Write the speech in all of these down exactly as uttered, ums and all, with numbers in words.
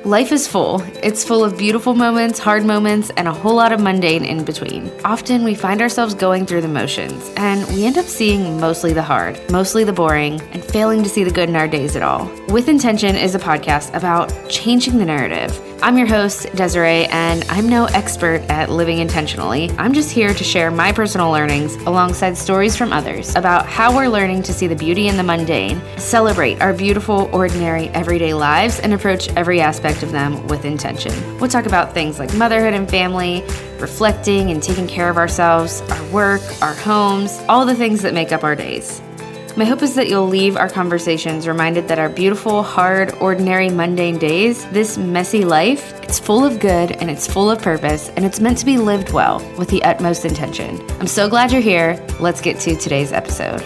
Life is full. It's full of beautiful moments, hard moments, and a whole lot of mundane in between. Often we find ourselves going through the motions, and we end up seeing mostly the hard, mostly the boring, and failing to see the good in our days at all. With Intention is a podcast about changing the narrative. I'm your host, Desiree, and I'm no expert at living intentionally. I'm just here to share my personal learnings alongside stories from others about how we're learning to see the beauty in the mundane, celebrate our beautiful, ordinary, everyday lives, and approach every aspect of them with intention. We'll talk about things like motherhood and family, reflecting and taking care of ourselves, our work, our homes, all the things that make up our days. My hope is that you'll leave our conversations reminded that our beautiful, hard, ordinary, mundane days, this messy life, it's full of good and it's full of purpose and it's meant to be lived well with the utmost intention. I'm so glad you're here. Let's get to today's episode.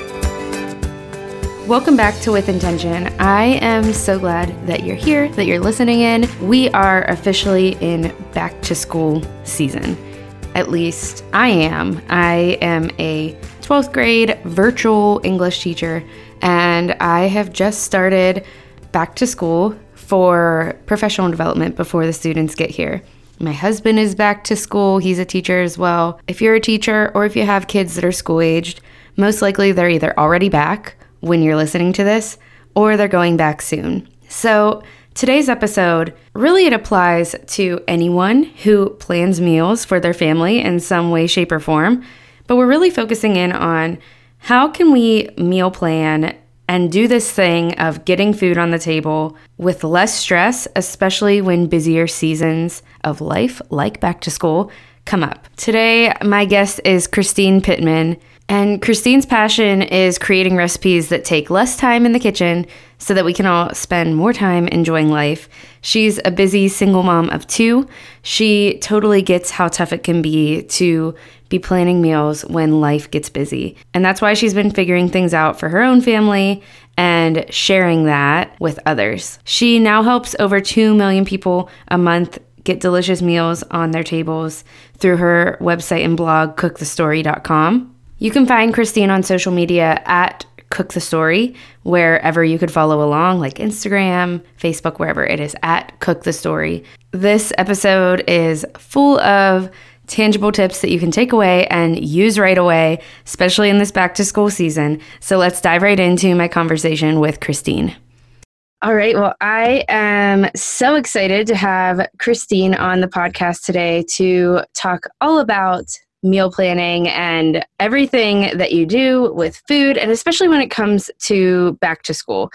Welcome back to With Intention. I am so glad that you're here, that you're listening in. We are officially in back to school season. At least I am. I am a twelfth grade virtual English teacher, and I have just started back to school for professional development before the students get here. My husband is back to school. He's a teacher as well. If you're a teacher or if you have kids that are school-aged, most likely they're either already back when you're listening to this or they're going back soon. So today's episode, really it applies to anyone who plans meals for their family in some way, shape, or form. But we're really focusing in on how can we meal plan and do this thing of getting food on the table with less stress, especially when busier seasons of life, like back to school, come up. Today, my guest is Christine Pittman. And Christine's passion is creating recipes that take less time in the kitchen so that we can all spend more time enjoying life. She's a busy single mom of two. She totally gets how tough it can be to be planning meals when life gets busy. And that's why she's been figuring things out for her own family and sharing that with others. She now helps over two million people a month get delicious meals on their tables through her website and blog, cook the story dot com. You can find Christine on social media at Cook the Story, wherever you could follow along, like Instagram, Facebook, wherever it is at Cook the Story. This episode is full of tangible tips that you can take away and use right away, especially in this back to school season. So let's dive right into my conversation with Christine. All right. Well, I am so excited to have Christine on the podcast today to talk all about meal planning and everything that you do with food, and especially when it comes to back to school.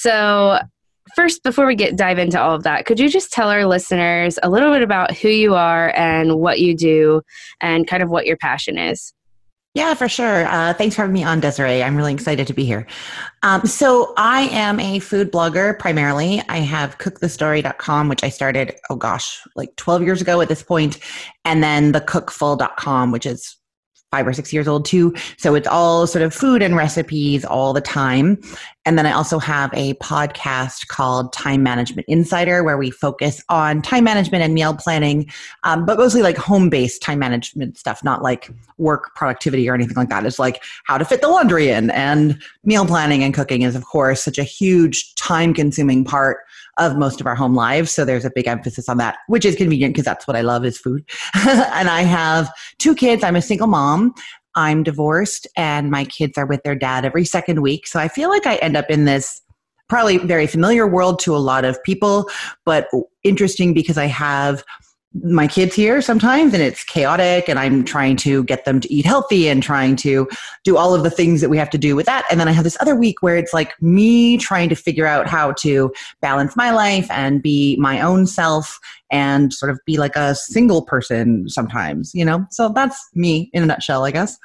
So first, before we get dive into all of that, could you just tell our listeners a little bit about who you are and what you do and kind of what your passion is? Yeah, for sure. Uh, thanks for having me on, Desiree. I'm really excited to be here. Um, so I am a food blogger primarily. I have cook the story dot com, which I started, oh gosh, like twelve years ago at this point, and then the cookful dot com, which is five or six years old too. So it's all sort of food and recipes all the time. And then I also have a podcast called Time Management Insider, where we focus on time management and meal planning, um, but mostly like home-based time management stuff, not like work productivity or anything like that. It's like how to fit the laundry in. And meal planning and cooking is, of course, such a huge time-consuming part of most of our home lives. So there's a big emphasis on that, which is convenient because that's what I love is food. And I have two kids. I'm a single mom. I'm divorced and my kids are with their dad every second week. So I feel like I end up in this probably very familiar world to a lot of people, but interesting because I have my kids here sometimes and it's chaotic and I'm trying to get them to eat healthy and trying to do all of the things that we have to do with that. And then I have this other week where it's like me trying to figure out how to balance my life and be my own self and sort of be like a single person sometimes, you know? So that's me in a nutshell, I guess.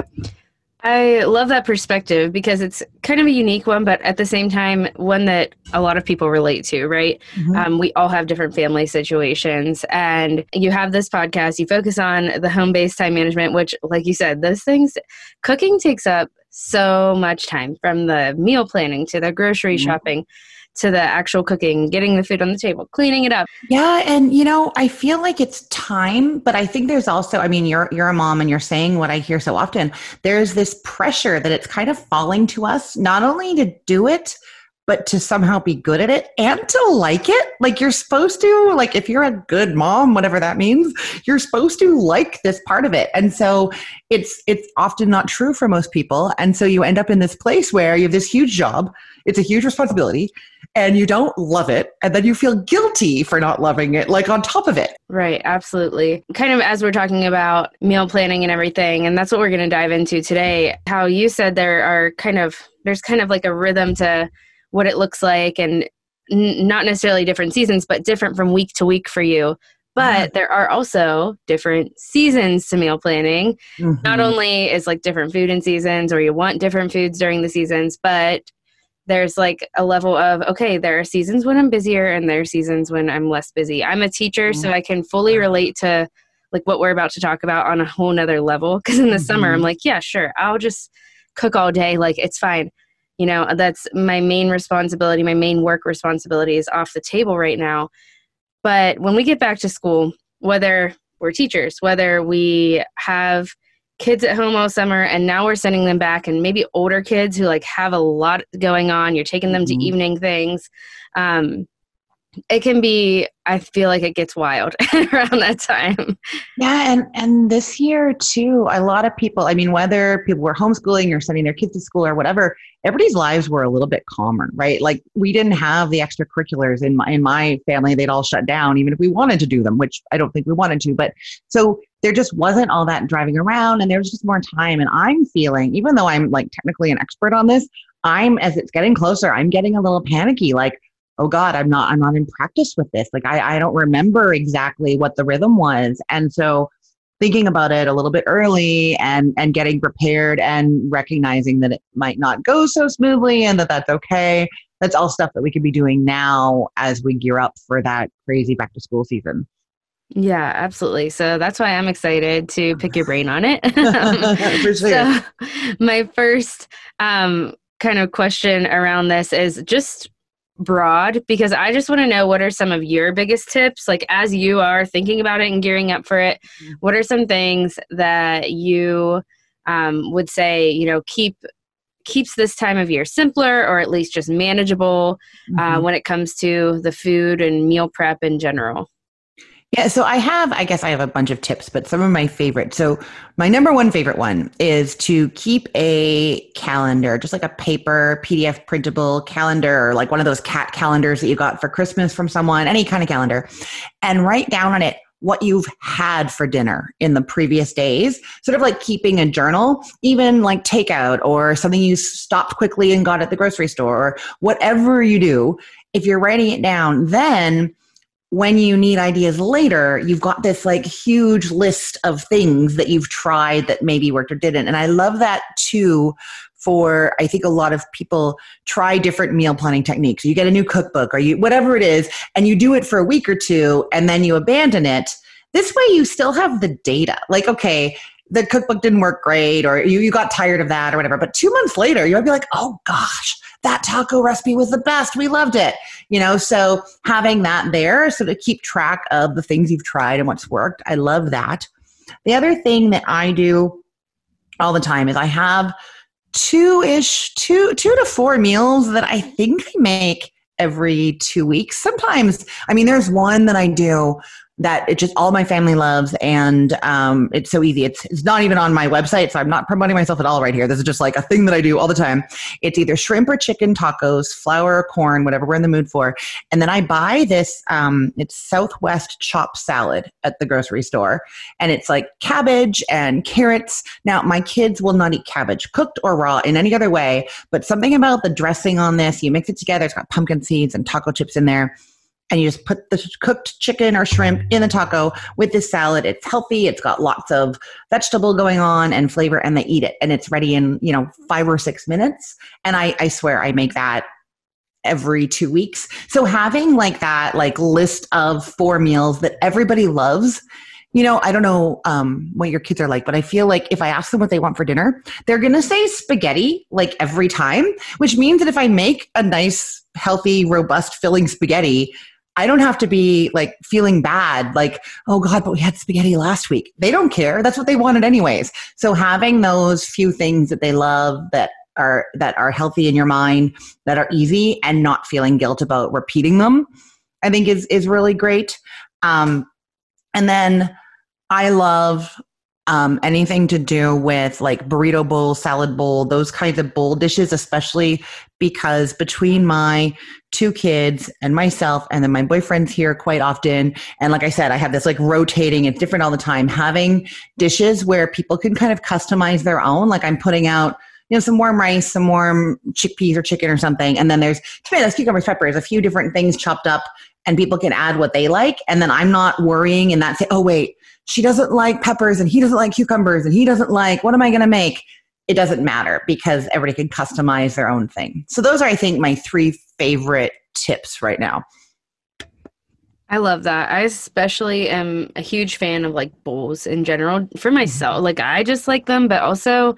I love that perspective because it's kind of a unique one, but at the same time, one that a lot of people relate to, right? Mm-hmm. Um, we all have different family situations, and you have this podcast, you focus on the home-based time management, which, like you said, those things, cooking takes up so much time, from the meal planning to the grocery mm-hmm. shopping to the actual cooking, getting the food on the table, cleaning it up. Yeah. And, you know, I feel like it's time, but I think there's also, I mean, you're, you're a mom and you're saying what I hear so often. There's this pressure that it's kind of falling to us, not only to do it, but to somehow be good at it and to like it. Like you're supposed to, like if you're a good mom, whatever that means, you're supposed to like this part of it. And so it's it's often not true for most people. And so you end up in this place where you have this huge job, it's a huge responsibility, and you don't love it. And then you feel guilty for not loving it, like on top of it. Right. Absolutely. Kind of as we're talking about meal planning and everything, and that's what we're going to dive into today, how you said there are kind of, there's kind of like a rhythm to what it looks like, and n- not necessarily different seasons, but different from week to week for you. But there are also different seasons to meal planning. Mm-hmm. Not only is like different food in seasons, or you want different foods during the seasons, but there's like a level of, okay, there are seasons when I'm busier and there are seasons when I'm less busy. I'm a teacher, mm-hmm. so I can fully relate to like what we're about to talk about on a whole nother level. Because in the mm-hmm. summer, I'm like, yeah, sure, I'll just cook all day. Like, it's fine. You know, that's my main responsibility. My main work responsibility is off the table right now. But when we get back to school, whether we're teachers, whether we have kids at home all summer and now we're sending them back, and maybe older kids who like have a lot going on, you're taking them mm-hmm. to evening things. Um, it can be, I feel like it gets wild around that time. Yeah. And, and this year too, a lot of people, I mean, whether people were homeschooling or sending their kids to school or whatever, everybody's lives were a little bit calmer, right? Like we didn't have the extracurriculars in my, in my family. They'd all shut down, even if we wanted to do them, which I don't think we wanted to. But so there just wasn't all that driving around, and there was just more time. And I'm feeling, even though I'm like technically an expert on this, I'm, as it's getting closer, I'm getting a little panicky. Like, oh God, I'm not, I'm not in practice with this. Like I, I don't remember exactly what the rhythm was. And so thinking about it a little bit early and, and getting prepared and recognizing that it might not go so smoothly and that that's okay. That's all stuff that we could be doing now as we gear up for that crazy back to school season. Yeah, absolutely. So that's why I'm excited to pick your brain on it. For sure. So my first um, kind of question around this is just broad, because I just want to know, what are some of your biggest tips? Like as you are thinking about it and gearing up for it, what are some things that you um, would say, you know, keep keeps this time of year simpler, or at least just manageable mm-hmm. uh, when it comes to the food and meal prep in general? Yeah, so I have, I guess I have a bunch of tips, but some of my favorite. So my number one favorite one is to keep a calendar, just like a paper P D F printable calendar, or like one of those cat calendars that you got for Christmas from someone, any kind of calendar, and write down on it what you've had for dinner in the previous days, sort of like keeping a journal, even like takeout or something you stopped quickly and got at the grocery store, or whatever you do. If you're writing it down, then when you need ideas later, you've got this like huge list of things that you've tried that maybe worked or didn't. And I love that too, for I think a lot of people try different meal planning techniques. You get a new cookbook or you whatever it is, and you do it for a week or two and then you abandon it. This way you still have the data. Like, okay, the cookbook didn't work great, or you, you got tired of that or whatever. But two months later, you might be like, oh gosh, that taco recipe was the best. We loved it. You know, so having that there, so to keep track of the things you've tried and what's worked. I love that. The other thing that I do all the time is I have two-ish, two, two to four meals that I think I make every two weeks. Sometimes, I mean, there's one that I do that it just all my family loves, and um, it's so easy. It's it's not even on my website, so I'm not promoting myself at all right here. This is just like a thing that I do all the time. It's either shrimp or chicken tacos, flour or corn, whatever we're in the mood for. And then I buy this, um, it's Southwest chopped salad at the grocery store, and it's like cabbage and carrots. Now, my kids will not eat cabbage, cooked or raw, in any other way, but something about the dressing on this, you mix it together, it's got pumpkin seeds and taco chips in there. And you just put the cooked chicken or shrimp in the taco with this salad. It's healthy. It's got lots of vegetable going on and flavor, and they eat it. And it's ready in, you know, five or six minutes. And I, I swear I make that every two weeks. So having like that, like list of four meals that everybody loves, you know, I don't know um, what your kids are like, but I feel like if I ask them what they want for dinner, they're going to say spaghetti like every time, which means that if I make a nice, healthy, robust, filling spaghetti, I don't have to be like feeling bad, like, oh God, but we had spaghetti last week. They don't care. That's what they wanted anyways. So having those few things that they love that are that are healthy in your mind, that are easy, and not feeling guilt about repeating them, I think is is really great. Um, and then I love um, anything to do with like burrito bowl, salad bowl, those kinds of bowl dishes, especially because between my two kids and myself, and then my boyfriend's here quite often. And like I said, I have this like rotating, it's different all the time, having dishes where people can kind of customize their own. Like I'm putting out, you know, some warm rice, some warm chickpeas or chicken or something. And then there's tomatoes, cucumbers, peppers, a few different things chopped up, and people can add what they like. And then I'm not worrying and that say, oh, wait, she doesn't like peppers and he doesn't like cucumbers and he doesn't like, what am I going to make? It doesn't matter because everybody can customize their own thing. So those are, I think, my three favorite tips right now. I love that. I especially am a huge fan of like bowls in general for myself. Like I just like them, but also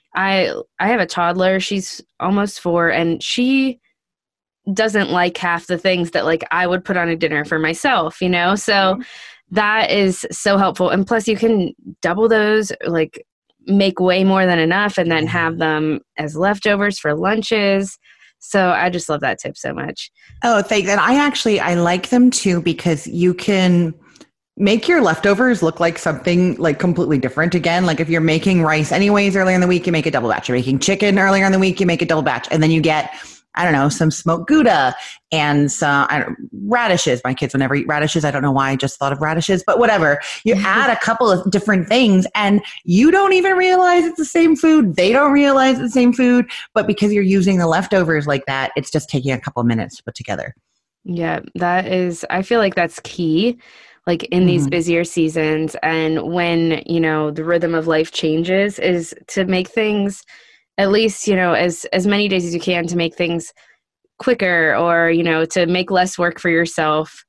I I have a toddler. She's almost four, and she doesn't like half the things that like I would put on a dinner for myself, you know? So mm-hmm. that is so helpful. And plus you can double those, like make way more than enough and then have them as leftovers for lunches. So I just love that tip so much. Oh, thanks. And I actually, I like them too, because you can make your leftovers look like something like completely different again. Like if you're making rice anyways earlier in the week, you make a double batch. You're making chicken earlier in the week, you make a double batch. And then you get, I don't know, some smoked Gouda and some I don't, radishes. My kids would never eat radishes. I don't know why I just thought of radishes, but whatever. You add a couple of different things and you don't even realize it's the same food. They don't realize it's the same food. But because you're using the leftovers like that, it's just taking a couple of minutes to put together. Yeah, that is, I feel like that's key, like in mm-hmm. these busier seasons. And when, you know, the rhythm of life changes, is to make things at least, you know, as, as many days as you can to make things quicker, or, you know, to make less work for yourself.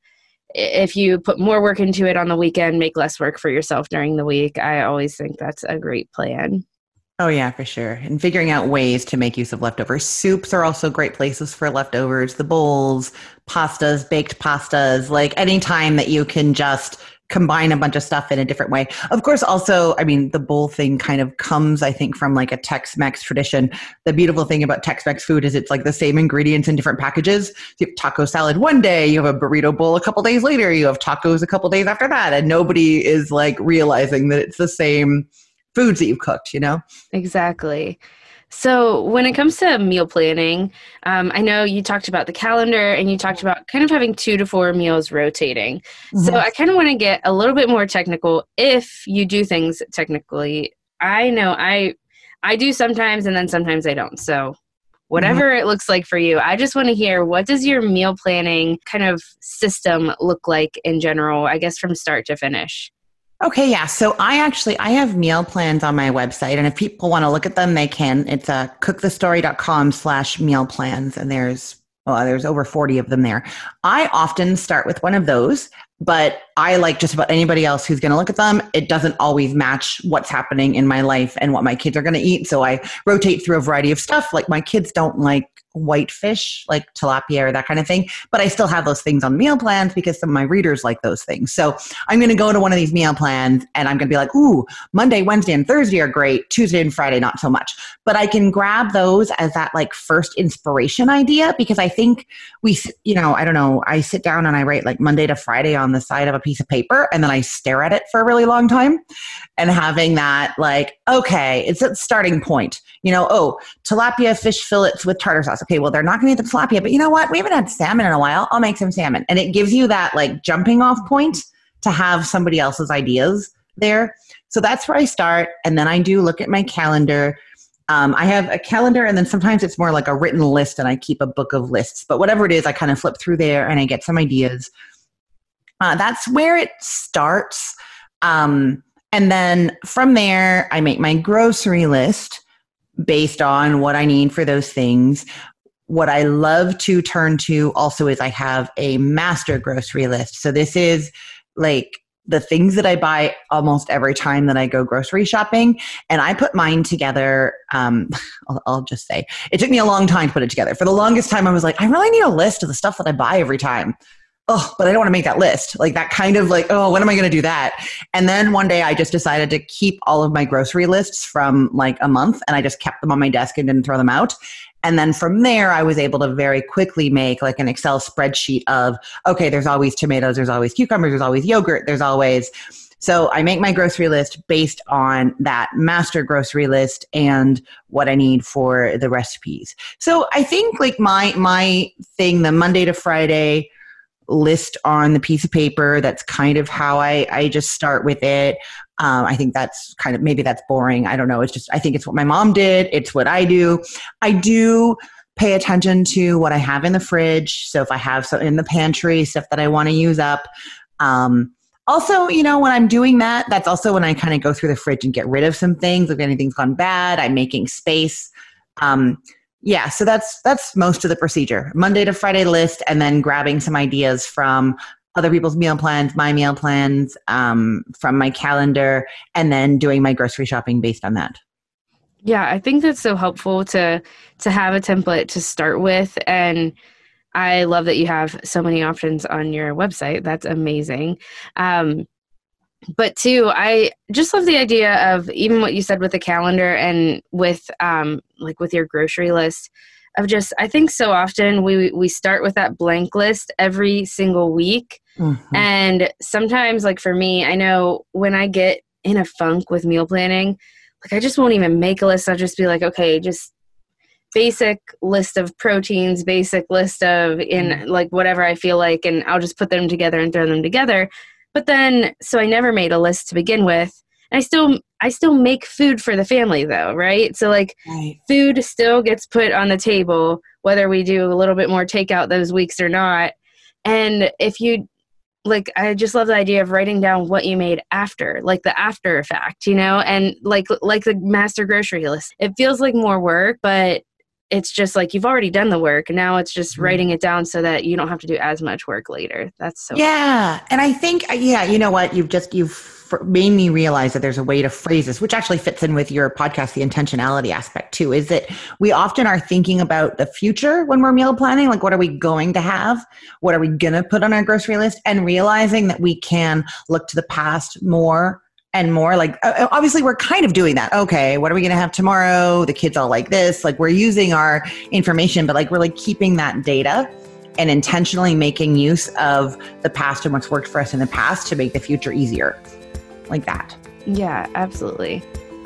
If you put more work into it on the weekend, make less work for yourself during the week. I always think that's a great plan. Oh yeah, for sure. And figuring out ways to make use of leftovers. Soups are also great places for leftovers, the bowls, pastas, baked pastas, like any time that you can just combine a bunch of stuff in a different way. Of course, also, I mean, the bowl thing kind of comes, I think, from like a Tex-Mex tradition. The beautiful thing about Tex-Mex food is it's like the same ingredients in different packages. You have taco salad one day, you have a burrito bowl a couple days later, you have tacos a couple days after that, and nobody is like realizing that it's the same foods that you've cooked, you know? Exactly. So when it comes to meal planning, um, I know you talked about the calendar and you talked about kind of having two to four meals rotating. Mm-hmm. So I kind of want to get a little bit more technical if you do things technically. I know I I do sometimes and then sometimes I don't. So whatever mm-hmm. it looks like for you, I just want to hear, what does your meal planning kind of system look like in general, I guess from start to finish? Okay, yeah. So I actually, I have meal plans on my website, and if people want to look at them, they can. It's uh, cookthestory.com slash meal plans, and there's, well, there's over forty of them there. I often start with one of those, but I, like just about anybody else who's going to look at them, it doesn't always match what's happening in my life and what my kids are going to eat. So I rotate through a variety of stuff. Like my kids don't like white fish, like tilapia or that kind of thing, but I still have those things on meal plans because some of my readers like those things. So I'm going to go to one of these meal plans and I'm going to be like, ooh, Monday, Wednesday, and Thursday are great. Tuesday and Friday, not so much. But I can grab those as that like first inspiration idea, because I think we, you know, I don't know, I sit down and I write like Monday to Friday on the side of a piece of paper, and then I stare at it for a really long time, and having that like, okay, it's a starting point, you know, oh, tilapia fish fillets with tartar sauce. Okay, well, they're not going to eat the tilapia, but you know what? We haven't had salmon in a while. I'll make some salmon. And it gives you that like jumping off point to have somebody else's ideas there. So that's where I start. And then I do look at my calendar. Um, I have a calendar, and then sometimes it's more like a written list, and I keep a book of lists. But whatever it is, I kind of flip through there and I get some ideas. Uh, that's where it starts. Um, and then from there, I make my grocery list based on what I need for those things. What I love to turn to also is I have a master grocery list. So this is like the things that I buy almost every time that I go grocery shopping. And I put mine together. Um, I'll, I'll just say it took me a long time to put it together. For the longest time, I was like, I really need a list of the stuff that I buy every time. oh, but I don't want to make that list. Like that kind of like, oh, when am I going to do that? And then one day I just decided to keep all of my grocery lists from like a month, and I just kept them on my desk and didn't throw them out. And then from there, I was able to very quickly make like an Excel spreadsheet of, okay, there's always tomatoes, there's always cucumbers, there's always yogurt, there's always... So I make my grocery list based on that master grocery list and what I need for the recipes. So I think like my my thing, the Monday to Friday list on the piece of paper, that's kind of how I, I just start with it. Um, I think that's kind of, maybe that's boring. I don't know. It's just, I think it's what my mom did. It's what I do. I do pay attention to what I have in the fridge. So if I have some in the pantry, stuff that I want to use up, um, also, you know, when I'm doing that, that's also when I kind of go through the fridge and get rid of some things. If anything's gone bad, I'm making space. Um, yeah, so that's that's most of the procedure. Monday to Friday list, and then grabbing some ideas from other people's meal plans, my meal plans, um, from my calendar, and then doing my grocery shopping based on that. Yeah, I think that's so helpful to to have a template to start with, and I love that you have so many options on your website. That's amazing. Um, but two, I just love the idea of even what you said with the calendar and with um, like with your grocery list of just, I think so often we, we start with that blank list every single week. Mm-hmm. And sometimes like for me, I know when I get in a funk with meal planning, like I just won't even make a list. I'll just be like, okay, just basic list of proteins, basic list of in like whatever I feel like, and I'll just put them together and throw them together. But then, so I never made a list to begin with. And I still, I still make food for the family though, right? So like right. Food still gets put on the table, whether we do a little bit more takeout those weeks or not. And if you, like, I just love the idea of writing down what you made after, like the after effect, you know, and like, like the master grocery list. It feels like more work, but it's just like you've already done the work. Now it's just writing it down so that you don't have to do as much work later. That's so yeah. And I think, yeah, you know what? You've just, you've made me realize that there's a way to phrase this, which actually fits in with your podcast, the intentionality aspect too, is that we often are thinking about the future when we're meal planning. Like, what are we going to have? What are we going to put on our grocery list? And realizing that we can look to the past more and more. Like, obviously we're kind of doing that. Okay, what are we going to have tomorrow? The kids all like this. Like, we're using our information, but like really keeping that data and intentionally making use of the past and what's worked for us in the past to make the future easier. Like that. Yeah, absolutely.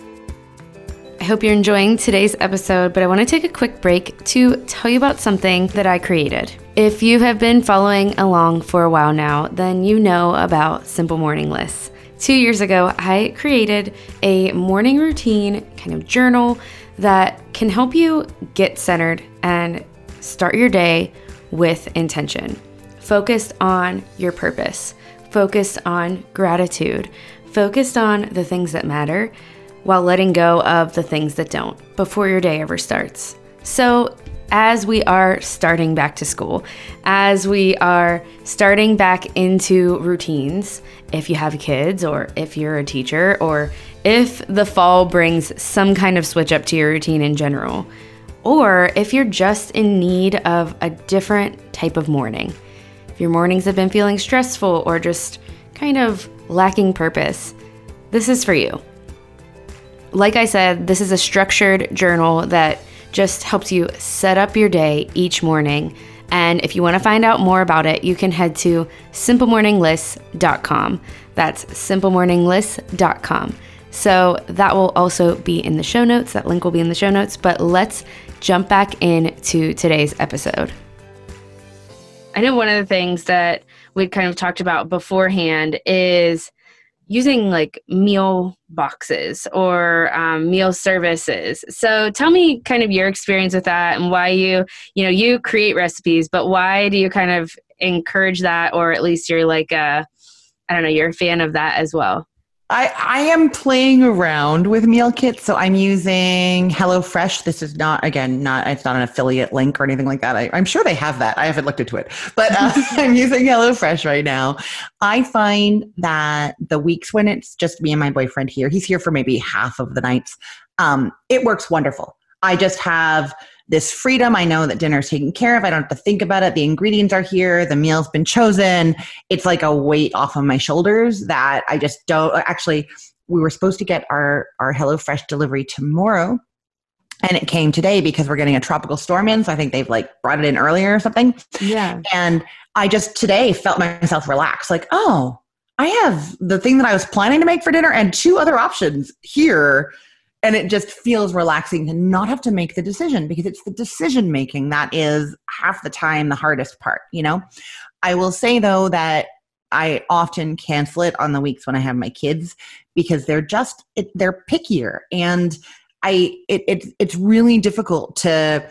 I hope you're enjoying today's episode, but I want to take a quick break to tell you about something that I created. If you have been following along for a while now, then you know about Simple Morning Lists. Two years ago, I created a morning routine kind of journal that can help you get centered and start your day with intention, focused on your purpose, focused on gratitude, focused on the things that matter while letting go of the things that don't before your day ever starts. So as we are starting back to school, as we are starting back into routines, if you have kids or if you're a teacher, or if the fall brings some kind of switch up to your routine in general, or if you're just in need of a different type of morning, if your mornings have been feeling stressful or just kind of lacking purpose, this is for you. Like I said, this is a structured journal that just helps you set up your day each morning. And if you want to find out more about it, you can head to simple morning lists dot com. That's simple morning lists dot com. So that will also be in the show notes. That link will be in the show notes. But let's jump back into today's episode. I know one of the things that we kind of talked about beforehand is using like meal boxes or um, meal services. So tell me kind of your experience with that and why you, you know, you create recipes, but why do you kind of encourage that? Or at least you're like, a, I don't know, you're a fan of that as well. I, I am playing around with meal kits. So I'm using HelloFresh. This is not, again, not, it's not an affiliate link or anything like that. I, I'm sure they have that. I haven't looked into it, but uh, I'm using HelloFresh right now. I find that the weeks when it's just me and my boyfriend here, he's here for maybe half of the nights. Um, it works wonderful. I just have this freedom. I know that dinner's taken care of. I don't have to think about it. The ingredients are here. The meal's been chosen. It's like a weight off of my shoulders that I just don't actually, we were supposed to get our, our HelloFresh delivery tomorrow. And it came today because we're getting a tropical storm in. So I think they've like brought it in earlier or something. Yeah. And I just today felt myself relax. Like, oh, I have the thing that I was planning to make for dinner and two other options here. And it just feels relaxing to not have to make the decision, because it's the decision making that is half the time the hardest part. You know, I will say though that I often cancel it on the weeks when I have my kids, because they're just, it, they're pickier. And I, it, it, it's really difficult to,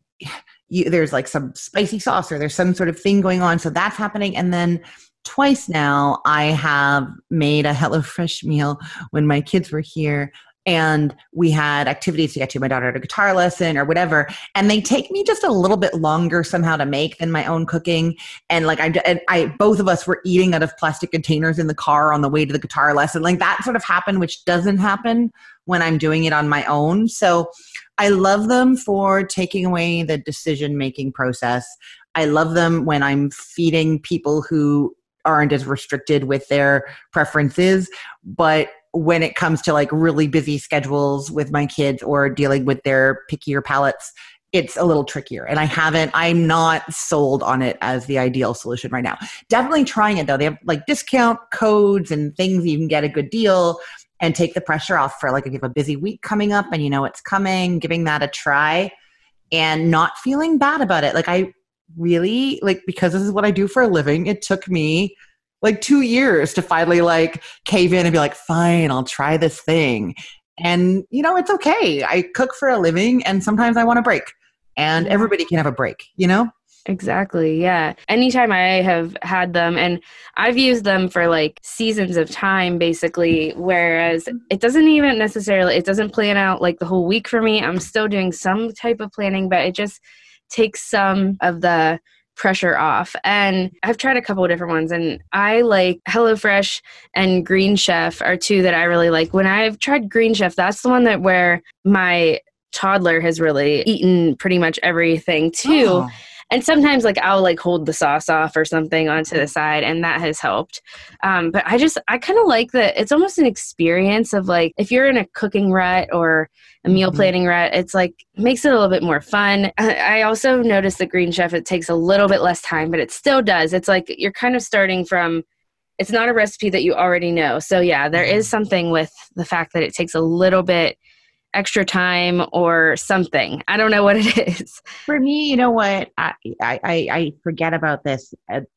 you, there's like some spicy sauce or there's some sort of thing going on. So that's happening. And then twice now I have made a HelloFresh meal when my kids were here. And we had activities to get to. My daughter had a guitar lesson or whatever. And they take me just a little bit longer somehow to make than my own cooking. And like I, and I, both of us were eating out of plastic containers in the car on the way to the guitar lesson. Like that sort of happened, which doesn't happen when I'm doing it on my own. So I love them for taking away the decision-making process. I love them when I'm feeding people who aren't as restricted with their preferences. But when it comes to like really busy schedules with my kids or dealing with their pickier palates, it's a little trickier. And I haven't, I'm not sold on it as the ideal solution right now. Definitely trying it though. They have like discount codes and things you can get a good deal and take the pressure off for like if you have a busy week coming up and you know it's coming, giving that a try and not feeling bad about it. Like I really, like, because this is what I do for a living, it took me like two years to finally like cave in and be like, fine, I'll try this thing. And you know, it's okay. I cook for a living and sometimes I want a break, and everybody can have a break, you know? Exactly. Yeah. Anytime I have had them, and I've used them for like seasons of time, basically, whereas it doesn't even necessarily, it doesn't plan out like the whole week for me. I'm still doing some type of planning, but it just takes some of the pressure off. And I've tried a couple of different ones, and I like HelloFresh and Green Chef are two that I really like. When I've tried Green Chef, that's the one that where my toddler has really eaten pretty much everything too. Oh. And sometimes like I'll like hold the sauce off or something onto the side, and that has helped. Um, but I just, I kind of like that. It's almost an experience of like, if you're in a cooking rut or a meal planning rut, it's like, makes it a little bit more fun. I, I also noticed that Green Chef, it takes a little bit less time, but it still does. It's like, you're kind of starting from, it's not a recipe that you already know. So yeah, there is something with the fact that it takes a little bit extra time or something. I don't know what it is. For me, you know what? I, I, I forget about this.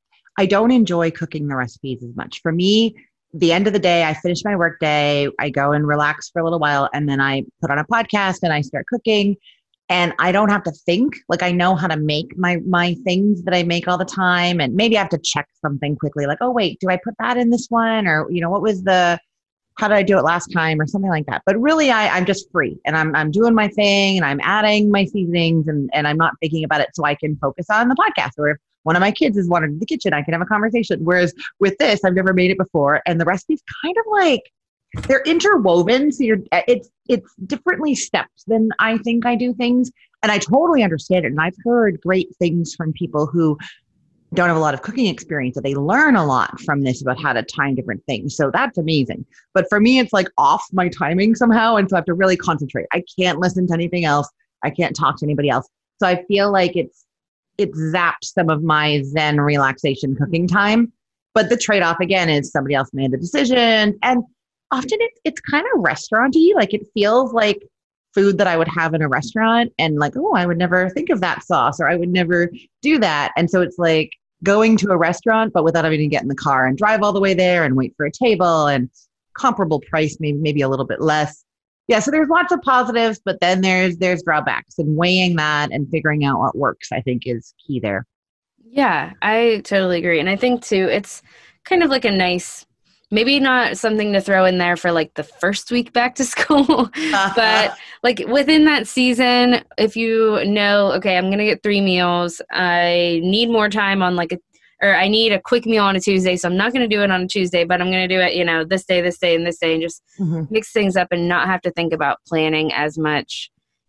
I don't enjoy cooking the recipes as much. For me, the end of the day, I finish my work day, I go and relax for a little while, and then I put on a podcast and I start cooking, and I don't have to think. Like I know how to make my, my things that I make all the time. And maybe I have to check something quickly. Like, oh wait, do I put that in this one? Or, you know, what was the, how did I do it last time or something like that? But really I, I'm just free, and I'm I'm doing my thing, and I'm adding my seasonings, and, and I'm not thinking about it, so I can focus on the podcast. Or if one of my kids is wanted in the kitchen, I can have a conversation. Whereas with this, I've never made it before, and the recipe's kind of like, they're interwoven. So you're, it's, it's differently steps than I think I do things. And I totally understand it. And I've heard great things from people who don't have a lot of cooking experience, that they learn a lot from this about how to time different things. So that's amazing. But for me, it's like off my timing somehow. And so I have to really concentrate. I can't listen to anything else. I can't talk to anybody else. So I feel like it's, it zapped some of my Zen relaxation cooking time. But the trade-off again is somebody else made the decision. And often it's, it's kind of restaurant-y. Like it feels like food that I would have in a restaurant, and like, oh, I would never think of that sauce, or I would never do that. And so it's like going to a restaurant, but without having to get in the car and drive all the way there and wait for a table, and comparable price, maybe maybe a little bit less. Yeah, so there's lots of positives, but then there's there's drawbacks, and weighing that and figuring out what works, I think, is key there. Yeah, I totally agree. And I think too, it's kind of like a nice, maybe not something to throw in there for like the first week back to school, but like within that season, if you know, okay, I'm going to get three meals, I need more time on like a, or I need a quick meal on a Tuesday. So I'm not going to do it on a Tuesday, but I'm going to do it, you know, this day, this day, and this day, and just mm-hmm. mix things up and not have to think about planning as much.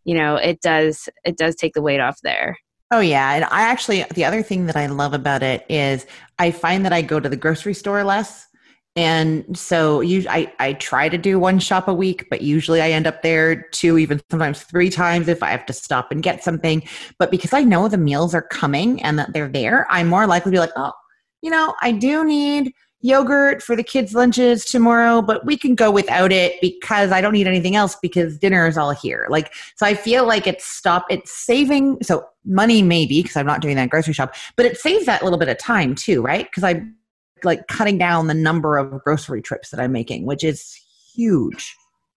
you know, it does, it does take the weight off there. Oh yeah. And I actually, the other thing that I love about it is I find that I go to the grocery store less. And so you, I, I try to do one shop a week, but usually I end up there two, even sometimes three times if I have to stop and get something. But because I know the meals are coming and that they're there, I'm more likely to be like, oh, you know, I do need yogurt for the kids' lunches tomorrow, but we can go without it because I don't need anything else because dinner is all here. Like, so I feel like it's stop, it's saving. So money maybe, because I'm not doing that grocery shop, but it saves that little bit of time too, right? Because I like cutting down the number of grocery trips that I'm making, which is huge.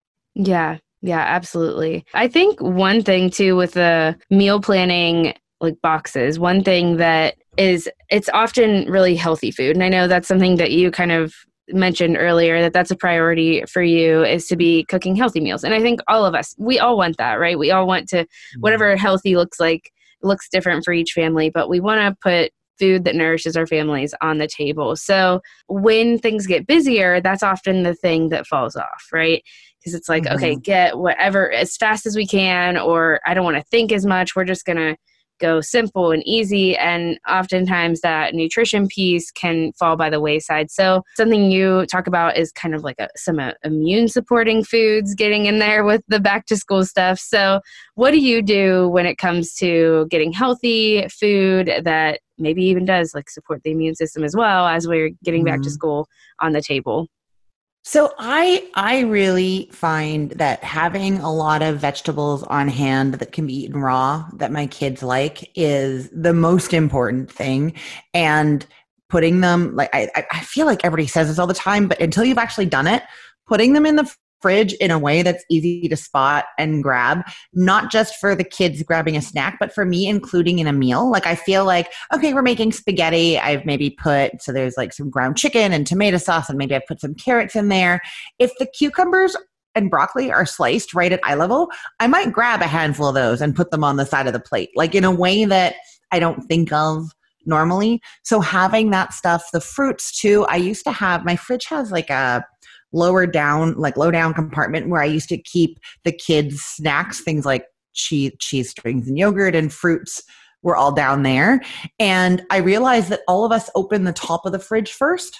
Yeah. Yeah, absolutely. I think one thing too with the meal planning like boxes, one thing that is it's often really healthy food. And I know that's something that you kind of mentioned earlier, that that's a priority for you, is to be cooking healthy meals. And I think all of us, we all want that, right? We all want to, whatever healthy looks like, looks different for each family, but we want to put food that nourishes our families on the table. So when things get busier, that's often the thing that falls off, right? Because it's like, mm-hmm. okay, get whatever as fast as we can, or I don't want to think as much. We're just going to go simple and easy. And oftentimes that nutrition piece can fall by the wayside. So something you talk about is kind of like a, some uh, immune supporting foods getting in there with the back to school stuff. So what do you do when it comes to getting healthy food that maybe even does like support the immune system as well as we're getting mm-hmm. back to school on the table? So I I really find that having a lot of vegetables on hand that can be eaten raw that my kids like is the most important thing. And putting them, like I I feel like everybody says this all the time, but until you've actually done it, putting them in the fridge in a way that's easy to spot and grab, not just for the kids grabbing a snack, but for me including in a meal. Like I feel like, okay, we're making spaghetti. I've maybe put, so there's like some ground chicken and tomato sauce, and maybe I put some carrots in there. If the cucumbers and broccoli are sliced right at eye level, I might grab a handful of those and put them on the side of the plate, like in a way that I don't think of normally. So having that stuff, the fruits too, I used to have, my fridge has like a lower down, like low down compartment where I used to keep the kids' snacks, things like cheese, cheese strings and yogurt and fruits were all down there. And I realized that all of us open the top of the fridge first.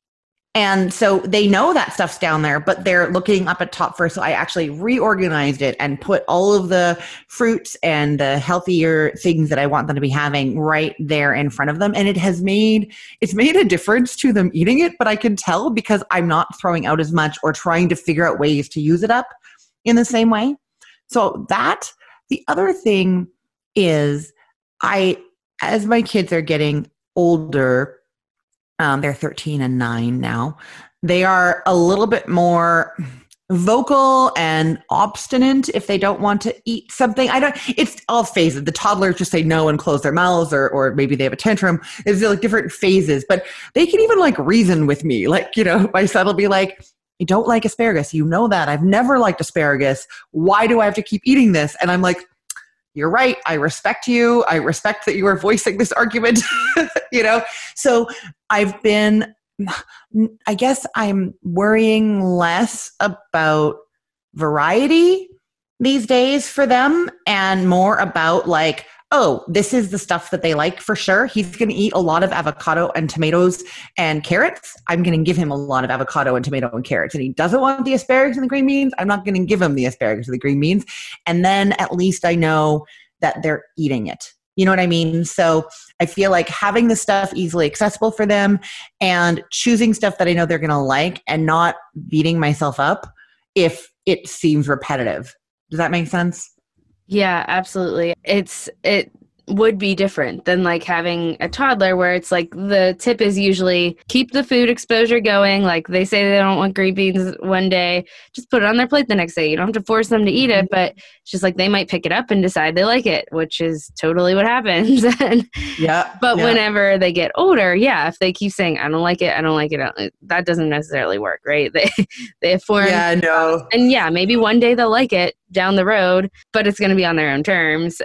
And so they know that stuff's down there, but they're looking up at top first. So I actually reorganized it and put all of the fruits and the healthier things that I want them to be having right there in front of them. And it has made, it's made a difference to them eating it, but I can tell because I'm not throwing out as much or trying to figure out ways to use it up in the same way. So that, the other thing is I, as my kids are getting older, Um, they're thirteen and nine now. They are a little bit more vocal and obstinate if they don't want to eat something. I don't, it's all phases. The toddlers just say no and close their mouths, or, or maybe they have a tantrum. It's like different phases, but they can even like reason with me. Like, you know, my son will be like, "You don't like asparagus. You know that. I've never liked asparagus. Why do I have to keep eating this?" And I'm like, "You're right. I respect you. I respect that you are voicing this argument." You know? So I've been, I guess I'm worrying less about variety these days for them and more about like, oh, this is the stuff that they like for sure. He's going to eat a lot of avocado and tomatoes and carrots. I'm going to give him a lot of avocado and tomato and carrots. And he doesn't want the asparagus and the green beans. I'm not going to give him the asparagus and the green beans. And then at least I know that they're eating it. You know what I mean? So I feel like having the stuff easily accessible for them and choosing stuff that I know they're going to like and not beating myself up if it seems repetitive. Does that make sense? Yeah, absolutely. It's, it would be different than like having a toddler where it's like the tip is usually keep the food exposure going. Like they say they don't want green beans one day, just put it on their plate the next day. You don't have to force them to eat it, but it's just like they might pick it up and decide they like it, which is totally what happens. Yeah. But yeah. Whenever they get older, yeah, if they keep saying, I don't like it, I don't like it, that doesn't necessarily work, right? They they form. Yeah, no. And yeah, maybe one day they'll like it down the road, but it's going to be on their own terms.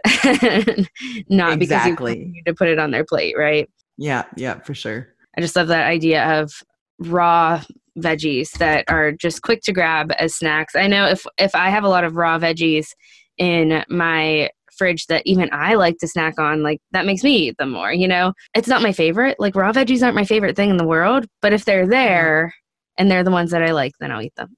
Not exactly. because you need to put it on their plate, right? Yeah, yeah, for sure. I just love that idea of raw veggies that are just quick to grab as snacks. I know if if I have a lot of raw veggies in my fridge that even I like to snack on, like that makes me eat them more, you know? It's not my favorite. Like raw veggies aren't my favorite thing in the world, but if they're there and they're the ones that I like, then I'll eat them.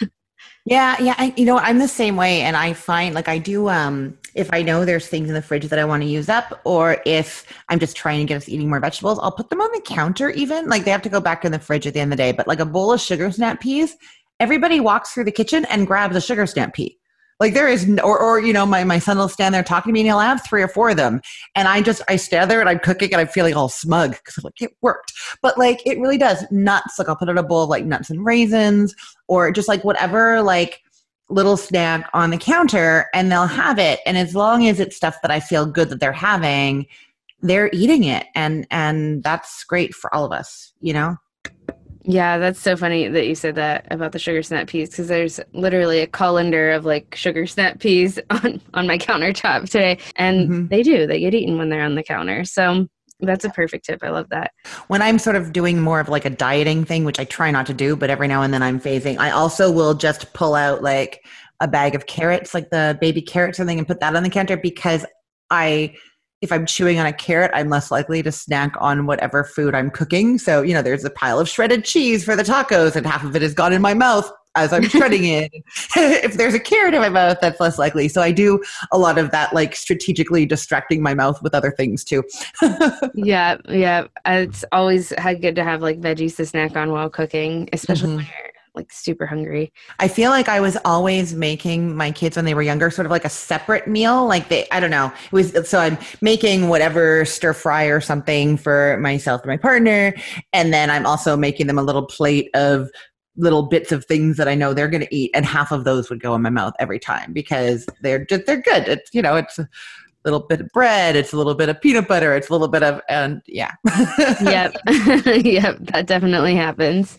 Yeah, yeah. I, you know, I'm the same way. And I find like I do, um, if I know there's things in the fridge that I want to use up, or if I'm just trying to get us eating more vegetables, I'll put them on the counter even. Like they have to go back in the fridge at the end of the day. But like a bowl of sugar snap peas, everybody walks through the kitchen and grabs a sugar snap pea. Like there is, no, or, or, you know, my, my son will stand there talking to me and he'll have three or four of them. And I just, I stand there and I'm cooking and I'm feeling all smug because I'm like, it worked. But like, it really does. Nuts, like I'll put in a bowl of like nuts and raisins or just like whatever, like little snack on the counter and they'll have it. And as long as it's stuff that I feel good that they're having, they're eating it. And, and that's great for all of us, you know? Yeah, that's so funny that you said that about the sugar snap peas because there's literally a colander of like sugar snap peas on, on my countertop today. And mm-hmm. they do. They get eaten when they're on the counter. So that's a perfect tip. I love that. When I'm sort of doing more of like a dieting thing, which I try not to do, but every now and then I'm phasing, I also will just pull out like a bag of carrots, like the baby carrots or something and put that on the counter because I... if I'm chewing on a carrot, I'm less likely to snack on whatever food I'm cooking. So, you know, there's a pile of shredded cheese for the tacos and half of it has gone in my mouth as I'm shredding it. If there's a carrot in my mouth, that's less likely. So I do a lot of that, like strategically distracting my mouth with other things too. yeah. Yeah. It's always good to have like veggies to snack on while cooking, especially mm-hmm. when you're like super hungry. I feel like I was always making my kids when they were younger, sort of like a separate meal. Like they, I don't know. It was, so I'm making whatever stir fry or something for myself and my partner. And then I'm also making them a little plate of little bits of things that I know they're going to eat. And half of those would go in my mouth every time because they're just, they're good. It's, you know, it's a little bit of bread. It's a little bit of peanut butter. It's a little bit of, and yeah. Yep. Yep. That definitely happens.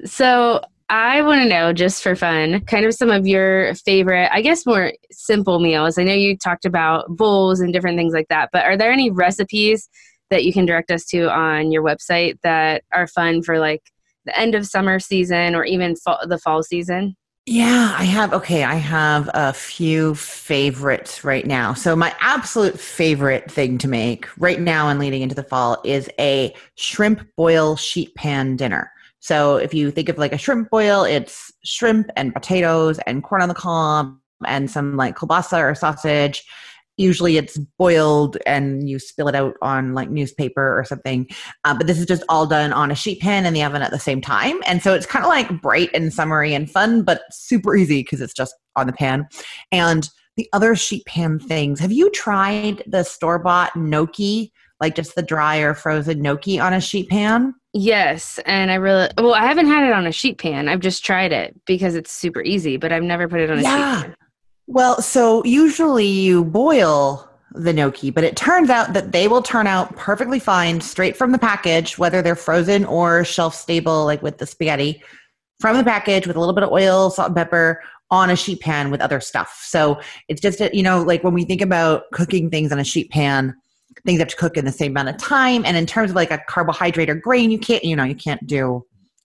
So I want to know, just for fun, kind of some of your favorite, I guess, more simple meals. I know you talked about bowls and different things like that, but are there any recipes that you can direct us to on your website that are fun for like the end of summer season or even fall, the fall season? Yeah, I have. Okay, I have a few favorites right now. So my absolute favorite thing to make right now and leading into the fall is a shrimp boil sheet pan dinner. So if you think of like a shrimp boil, it's shrimp and potatoes and corn on the cob and some like kielbasa or sausage. Usually it's boiled and you spill it out on like newspaper or something. Uh, but this is just all done on a sheet pan in the oven at the same time. And so it's kind of like bright and summery and fun, but super easy because it's just on the pan. And the other sheet pan things, have you tried the store-bought gnocchi, like just the dry or frozen gnocchi on a sheet pan? Yes. And I really, well, I haven't had it on a sheet pan. I've just tried it because it's super easy, but I've never put it on a yeah. sheet pan. Well, so usually you boil the gnocchi, but it turns out that they will turn out perfectly fine straight from the package, whether they're frozen or shelf stable, like with the spaghetti, from the package with a little bit of oil, salt and pepper on a sheet pan with other stuff. So it's just, a, you know, like when we think about cooking things on a sheet pan, things have to cook in the same amount of time. And in terms of like a carbohydrate or grain, you can't, you know, you can't do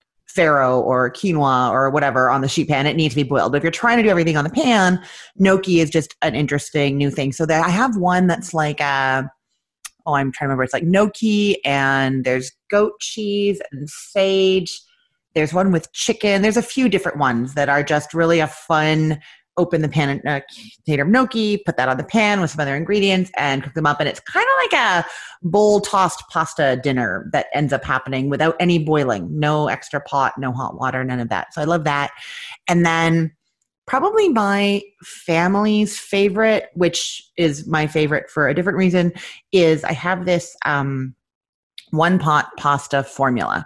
farro or quinoa or whatever on the sheet pan. It needs to be boiled. But if you're trying to do everything on the pan, gnocchi is just an interesting new thing. So that I have one that's like, a, oh, I'm trying to remember. It's like gnocchi and there's goat cheese and sage. There's one with chicken. There's a few different ones that are just really a fun, open the pan uh, container of gnocchi, put that on the pan with some other ingredients and cook them up. And it's kind of like a bowl tossed pasta dinner that ends up happening without any boiling, no extra pot, no hot water, none of that. So I love that. And then probably my family's favorite, which is my favorite for a different reason, is I have this um, one pot pasta formula.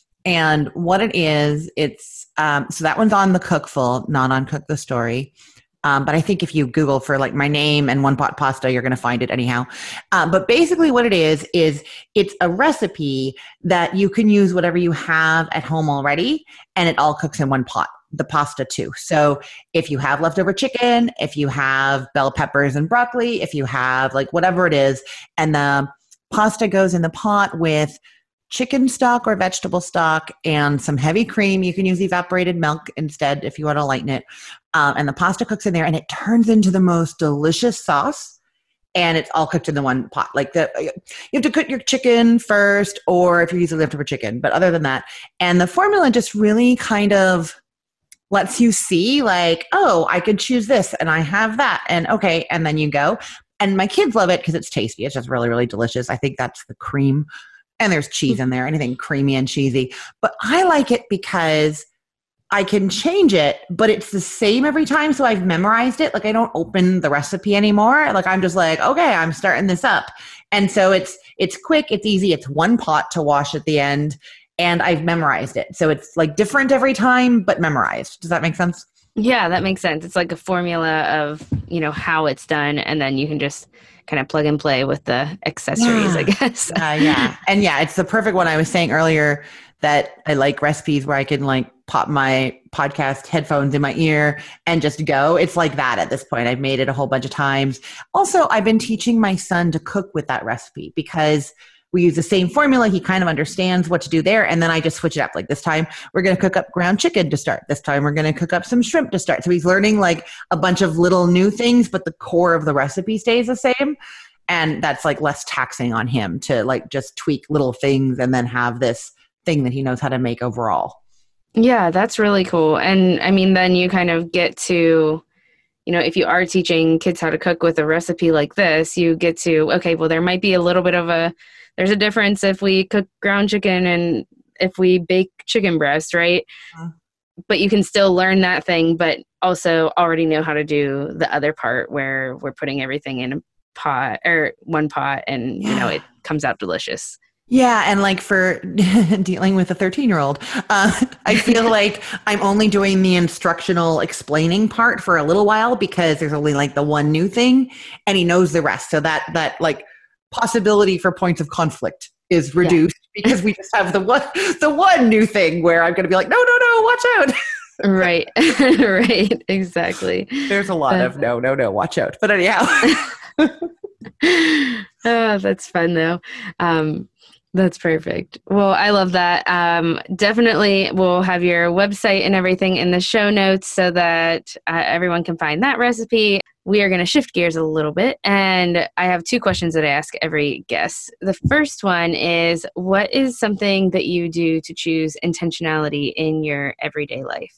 And what it is, it's, um, so that one's on the Cookful, not on Cook the Story. Um, but I think if you Google for like my name and one pot pasta, you're going to find it anyhow. Um, but basically what it is, is it's a recipe that you can use whatever you have at home already, and it all cooks in one pot, the pasta too. So if you have leftover chicken, if you have bell peppers and broccoli, if you have like whatever it is, and the pasta goes in the pot with chicken stock or vegetable stock and some heavy cream. You can use evaporated milk instead if you want to lighten it. Um, and the pasta cooks in there and it turns into the most delicious sauce. And it's all cooked in the one pot. Like the, you have to cook your chicken first, or if you're using leftover chicken. But other than that, and the formula just really kind of lets you see like, oh, I could choose this and I have that. And okay. And then you go. And my kids love it because it's tasty. It's just really, really delicious. I think that's the cream. And there's cheese in there, anything creamy and cheesy. But I like it because I can change it, but it's the same every time. So I've memorized it. Like I don't open the recipe anymore. Like I'm just like, okay, I'm starting this up. And so it's, it's quick. It's easy. It's one pot to wash at the end. And I've memorized it. So it's like different every time, but memorized. Does that make sense? Yeah, that makes sense. It's like a formula of, you know, how it's done. And then you can just kind of plug and play with the accessories, yeah. I guess. uh, yeah. And yeah, it's the perfect one. I was saying earlier that I like recipes where I can like pop my podcast headphones in my ear and just go. It's like that at this point. I've made it a whole bunch of times. Also, I've been teaching my son to cook with that recipe because we use the same formula. He kind of understands what to do there. And then I just switch it up. Like this time we're going to cook up ground chicken to start. This time we're going to cook up some shrimp to start. So he's learning like a bunch of little new things, but the core of the recipe stays the same. And that's like less taxing on him to like just tweak little things and then have this thing that he knows how to make overall. Yeah, that's really cool. And I mean, then you kind of get to, you know, if you are teaching kids how to cook with a recipe like this, you get to, okay, well, there might be a little bit of a, there's a difference if we cook ground chicken and if we bake chicken breast, right? Uh-huh. But you can still learn that thing, but also already know how to do the other part where we're putting everything in a pot or one pot and, yeah. you know, it comes out delicious. Yeah. And like for dealing with a thirteen year old, uh, I feel like I'm only doing the instructional explaining part for a little while because there's only like the one new thing and he knows the rest. So that, that like possibility for points of conflict is reduced yeah. because we just have the one, the one new thing where I'm going to be like, no, no, no, watch out. Right. Right. Exactly. There's a lot uh, of no, no, no, watch out. But anyhow. Oh, that's fun though. Um, That's perfect. Well, I love that. Um, definitely we'll have your website and everything in the show notes so that uh, everyone can find that recipe. We are going to shift gears a little bit. And I have two questions that I ask every guest. The first one is, what is something that you do to choose intentionality in your everyday life?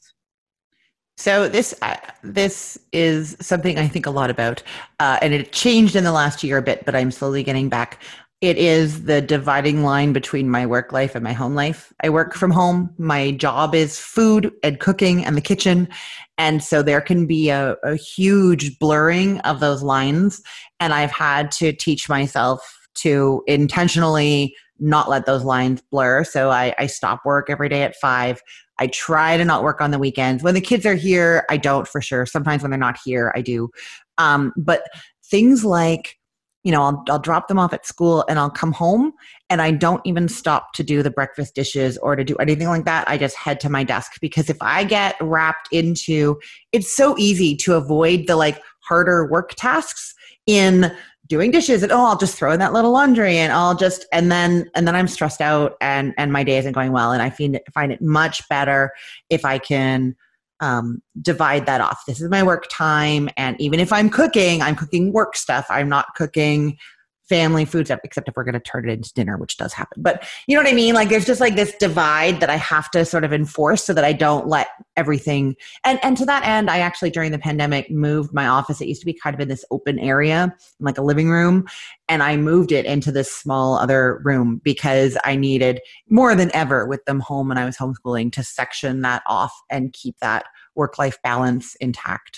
So this uh, this is something I think a lot about, uh, and it changed in the last year a bit, but I'm slowly getting back. It is the dividing line between my work life and my home life. I work from home. My job is food and cooking and the kitchen. And so there can be a, a huge blurring of those lines. And I've had to teach myself to intentionally not let those lines blur. So I, I stop work every day at five. I try to not work on the weekends. When the kids are here, I don't for sure. Sometimes when they're not here, I do. Um, but things like, you know, I'll, I'll drop them off at school and I'll come home and I don't even stop to do the breakfast dishes or to do anything like that. I just head to my desk because if I get wrapped into, it's so easy to avoid the like harder work tasks in doing dishes and, oh, I'll just throw in that little laundry and I'll just, and then, and then I'm stressed out and, and my day isn't going well. And I find it, find it much better if I can um, divide that off. This is my work time. And even if I'm cooking, I'm cooking work stuff. I'm not cooking family food stuff, except if we're going to turn it into dinner, which does happen. But you know what I mean? Like there's just like this divide that I have to sort of enforce so that I don't let everything. And, and to that end, I actually during the pandemic moved my office. It used to be kind of in this open area, like a living room. And I moved it into this small other room because I needed more than ever with them home when I was homeschooling to section that off and keep that work-life balance intact.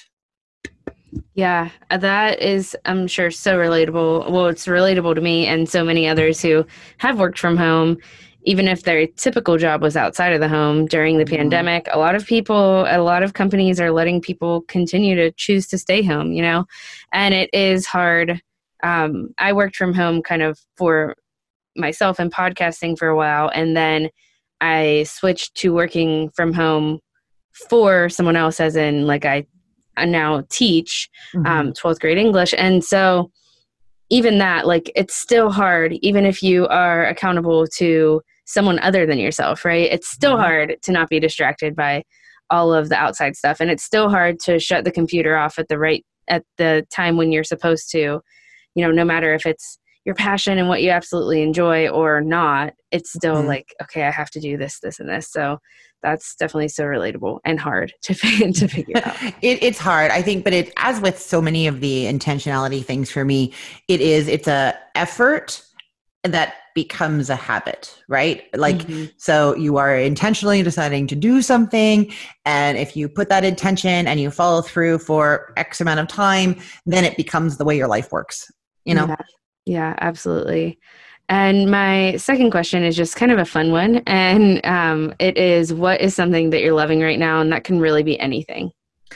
Yeah, that is, I'm sure, so relatable. Well, it's relatable to me and so many others who have worked from home, even if their typical job was outside of the home during the mm-hmm. pandemic. A lot of people, a lot of companies are letting people continue to choose to stay home, you know, and it is hard. Um, I worked from home kind of for myself and podcasting for a while, and then I switched to working from home for someone else, as in like I I now teach mm-hmm. um, twelfth grade English. And so even that, like, it's still hard, even if you are accountable to someone other than yourself, right? It's still mm-hmm. hard to not be distracted by all of the outside stuff. And it's still hard to shut the computer off at the right, at the time when you're supposed to, you know, no matter if it's your passion and what you absolutely enjoy or not, it's still mm-hmm. like, okay, I have to do this, this, and this. So that's definitely so relatable and hard to, to figure out. it, it's hard, I think, but it, as with so many of the intentionality things for me, it is, it's a effort that becomes a habit, right? Like, mm-hmm. so you are intentionally deciding to do something. And if you put that intention and you follow through for X amount of time, then it becomes the way your life works, you know? Yeah, yeah, absolutely. And my second question is just kind of a fun one. And um, it is, what is something that you're loving right now? And that can really be anything.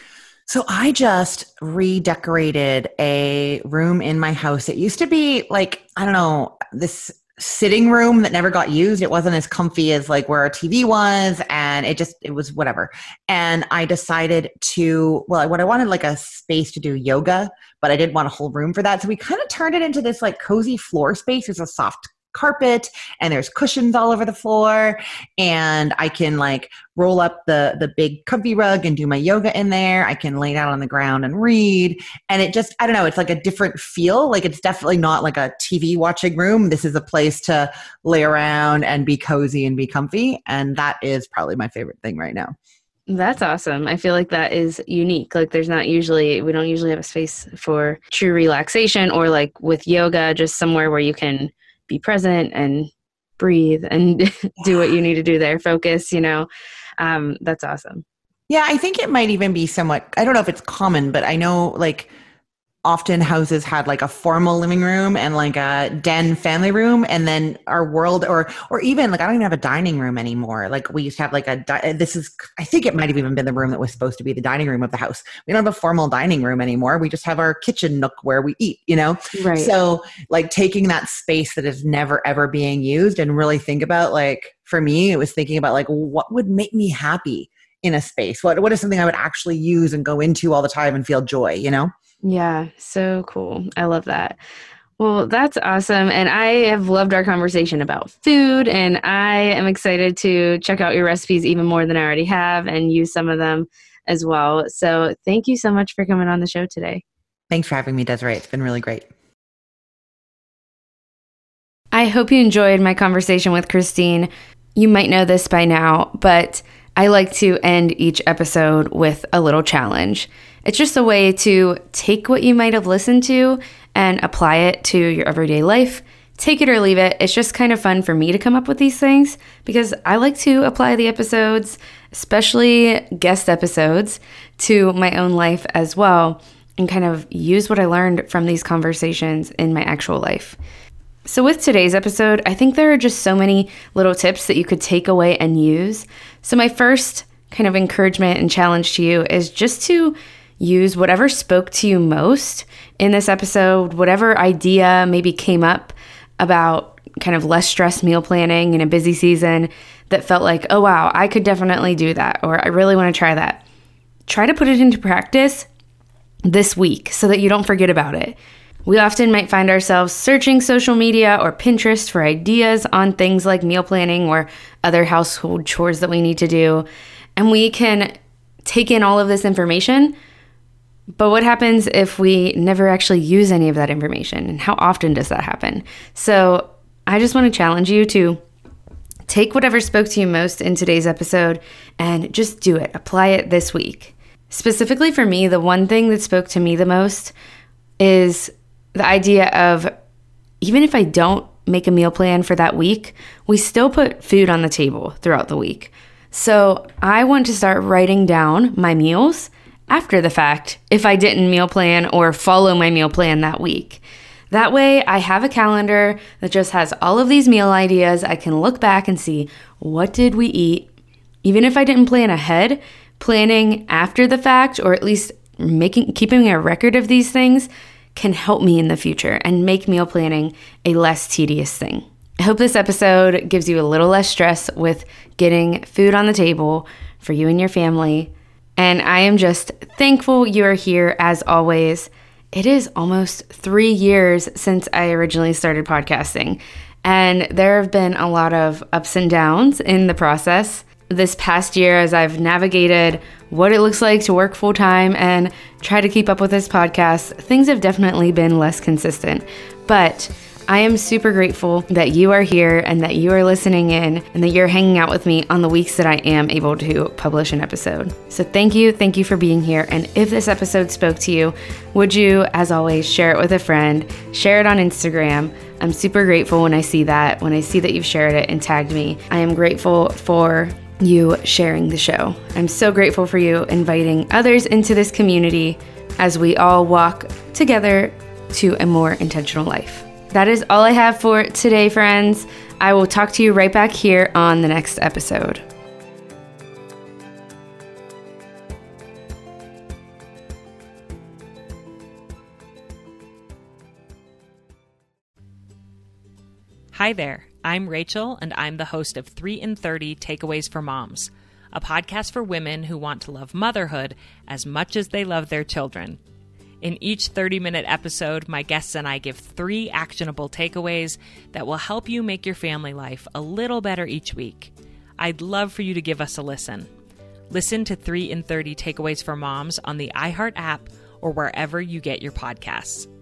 So I just redecorated a room in my house. It used to be like, I don't know, this sitting room that never got used. It wasn't as comfy as like where our T V was. And it just, it was whatever. And I decided to, well, what I wanted like a space to do yoga, but I didn't want a whole room for that. So we kind of turned it into this like cozy floor space. There's a soft carpet and there's cushions all over the floor, and I can like roll up the the big comfy rug and do my yoga in there. I can lay down on the ground and read, and it just, I don't know, it's like a different feel. Like it's definitely not like a T V watching room. This is a place to lay around and be cozy and be comfy, and that is probably my favorite thing right now. That's awesome. I feel like that is unique. Like there's not usually, we don't usually have a space for true relaxation, or like with yoga, just somewhere where you can be present and breathe and do what you need to do there. Focus, you know, um, that's awesome. Yeah. I think it might even be somewhat, I don't know if it's common, but I know like often houses had like a formal living room and like a den family room, and then our world, or or even like I don't even have a dining room anymore. Like we used to have like a di- this is I think it might have even been the room that was supposed to be the dining room of the house. We don't have a formal dining room anymore. We just have our kitchen nook where we eat, you know? Right. So like taking that space that is never ever being used and really think about, like for me, it was thinking about like what would make me happy in a space? What what is something I would actually use and go into all the time and feel joy, you know? Yeah, so cool. I love that. Well, that's awesome. And I have loved our conversation about food, and I am excited to check out your recipes even more than I already have and use some of them as well. So thank you so much for coming on the show today. Thanks for having me, Desiree. It's been really great. I hope you enjoyed my conversation with Christine. You might know this by now, but I like to end each episode with a little challenge. It's just a way to take what you might have listened to and apply it to your everyday life. Take it or leave it. It's just kind of fun for me to come up with these things because I like to apply the episodes, especially guest episodes, to my own life as well, and kind of use what I learned from these conversations in my actual life. So with today's episode, I think there are just so many little tips that you could take away and use. So my first kind of encouragement and challenge to you is just to use whatever spoke to you most in this episode, whatever idea maybe came up about kind of less stress meal planning in a busy season that felt like, oh, wow, I could definitely do that, or I really want to try that. Try to put it into practice this week so that you don't forget about it. We often might find ourselves searching social media or Pinterest for ideas on things like meal planning or other household chores that we need to do. And we can take in all of this information, but what happens if we never actually use any of that information? And how often does that happen? So I just want to challenge you to take whatever spoke to you most in today's episode and just do it. Apply it this week. Specifically for me, the one thing that spoke to me the most is the idea of, even if I don't make a meal plan for that week, we still put food on the table throughout the week. So I want to start writing down my meals after the fact if I didn't meal plan or follow my meal plan that week. That way I have a calendar that just has all of these meal ideas. I can look back and see, what did we eat? Even if I didn't plan ahead, planning after the fact, or at least making keeping a record of these things, can help me in the future and make meal planning a less tedious thing. I hope this episode gives you a little less stress with getting food on the table for you and your family. And I am just thankful you are here as always. It is almost three years since I originally started podcasting. And there have been a lot of ups and downs in the process. This past year, as I've navigated what it looks like to work full time and try to keep up with this podcast, things have definitely been less consistent. But I am super grateful that you are here and that you are listening in and that you're hanging out with me on the weeks that I am able to publish an episode. So thank you. Thank you for being here. And if this episode spoke to you, would you, as always, share it with a friend, share it on Instagram. I'm super grateful when I see that, when I see that you've shared it and tagged me. I am grateful for you sharing the show. I'm so grateful for you inviting others into this community as we all walk together to a more intentional life. That is all I have for today, friends. I will talk to you right back here on the next episode. Hi there, I'm Rachel, and I'm the host of three in thirty Takeaways for Moms, a podcast for women who want to love motherhood as much as they love their children. In each thirty-minute episode, my guests and I give three actionable takeaways that will help you make your family life a little better each week. I'd love for you to give us a listen. Listen to three in thirty Takeaways for Moms on the iHeart app or wherever you get your podcasts.